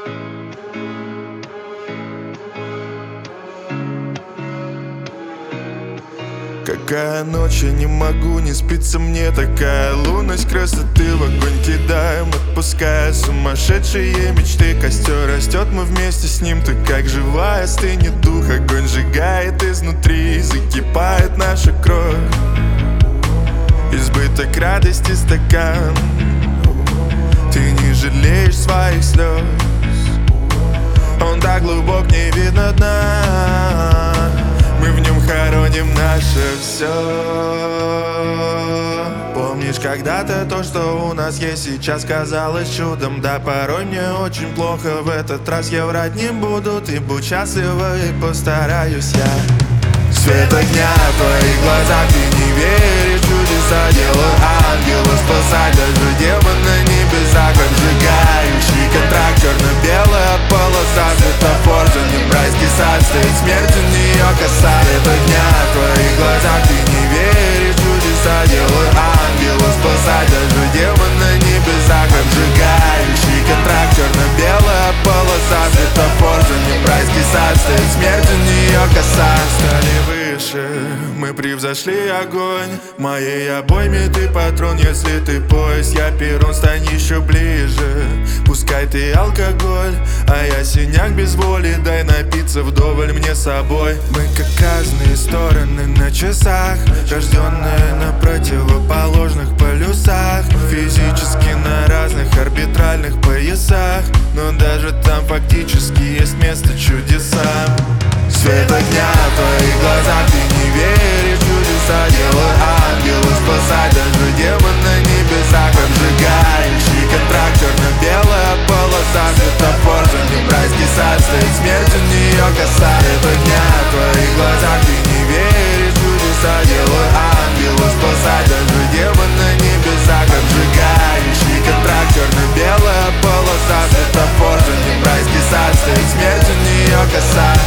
Какая ночь, я не могу, не спится мне такая лунность красоты в огонь кидаем, отпуская сумасшедшие мечты. Костер растет, мы вместе с ним, ты как живая, стынет дух. Огонь сжигает изнутри, закипает наша кровь. Избыток радости стакан, ты не жалеешь своих слез. Он так глубок, не видно дна. Мы в нем хороним наше все. Помнишь когда-то то, что у нас есть сейчас, казалось чудом? Да, порой мне очень плохо, в этот раз я врать не буду. Ты будь счастлива и постараюсь я. Свет огня в твоих глазах, ты не веришь, чудеса делают ангела спасать. Даже демон на небесах, обжигающий контракт, черно-белая полоса, светофор, за ним райский сад, стоит смерть, у нее коса. Свет огня в твоих глазах, ты не веришь, чудеса делают ангела спасать. Даже демон на небесах, обжигающий контракт, черно-белая полоса, светофор, за ним райский сад, стоит смерть, у нее коса. Стали выше, мы превзошли огонь. В моей обойме ты патрон, если ты пояс, я перрон, стань еще ближе. Пускай ты алкоголь, а я синяк без воли. Дай напиться вдоволь мне собой. Мы как разные стороны на часах, рожденные на противоположных полюсах, физически на разных арбитральных поясах. Но даже там фактически есть место чудесам. Свет огня в твоих глазах, ты не веришь, чудеса делают ангела спасать. Даже демон на небесах, обжигающий контракт, черно-белая полоса, светофор, за ним райский сад, стоит смерть, у нее коса. Свет огня в твоих глазах, ты не веришь, чудеса делают ангела спасать. Даже демон на небесах, обжигающий контракт, черно-белая полоса, светофор, за ним райский сад, стоит смерть, у нее коса.